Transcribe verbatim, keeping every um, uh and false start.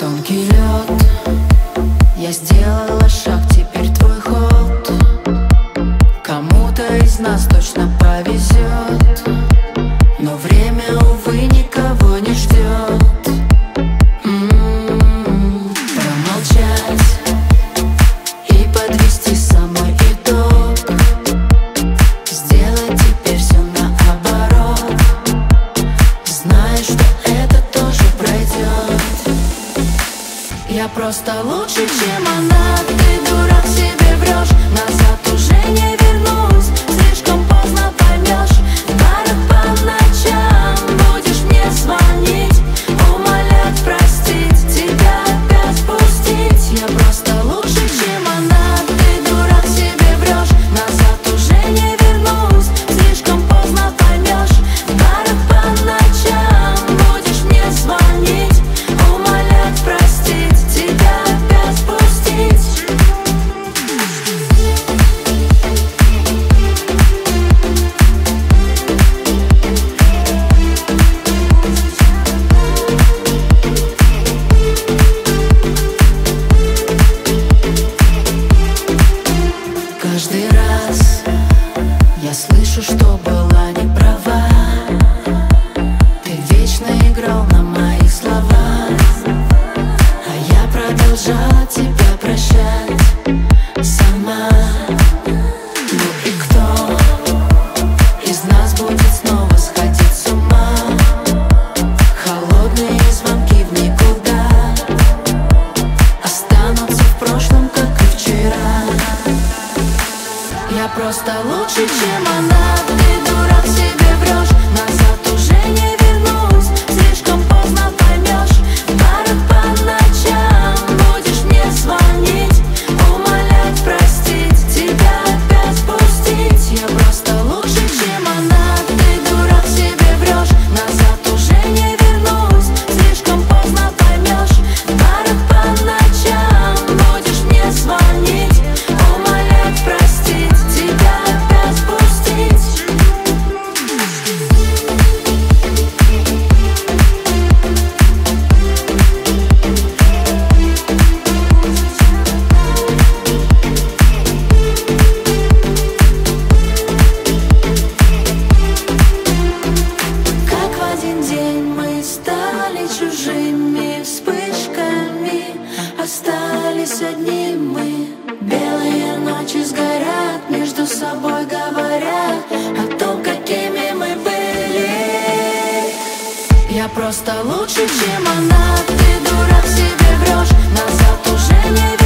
Тонкий лед, я сделала шаг, теперь твой ход. Кому-то из нас точно повезет, но время, увы, никого не ждет. М-м-м, промолчать и подвести самый итог, сделать теперь все наоборот, зная, что это тоже пройдет. Я просто лучше, чем она. Ты дурак, себе врешь, назад уже не вернусь. Слишком поздно поймешь. В барах по ночам будешь мне звонить, умолять простить, тебя опять пустить. Я просто лучше, чем она. Ты дурак, себе врешь, назад уже не вернусь. Слишком поздно поймешь. В барах по ночам будешь мне звонить, умолять простить, тебя опять пустить. Каждый раз я слышу, что была не права. Ты вечно играл на моих словах, а я продолжала тебя прощать сама. Ну и кто из нас будет снова сходить с ума? Холодные звонки в никуда останутся в прошлом, как и вчера. Я просто лучше, чем она. Ты дурак, себе врешь, назад уже не вернусь. Слишком поздно поймешь. В барах по ночам будешь мне звонить, умолять простить, тебя опять пустить. Я просто лучше, чем она. Ты дурак, себе врешь, назад уже не вернусь. Слишком поздно поймешь. В барах по ночам будешь мне звонить, умолять простить, тебя опять пустить. Как в один день мы стали чужими вспышками, остались одни мы. Белые ночи сгорят, между собой говоря о том, какими мы были. Я просто лучше, чем она. Ты дурак, себе врешь, назад уже не